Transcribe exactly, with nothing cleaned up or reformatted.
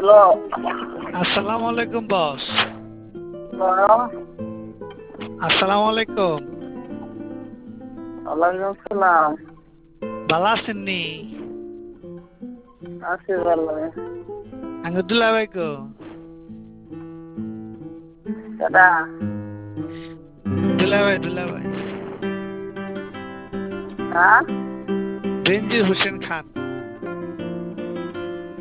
Hello. আসসালামু আলাইকুম বস। Hello. আসসালামু আলাইকুম। ওয়ালাইকুম আসসালাম। ভালো আছেন নি? আছি ভালো। আঙ্গ দুলাভাই কো? কেডা? দুলাভাই দুলাভাই হ্যাঁ? বেনজির হোসেন খান।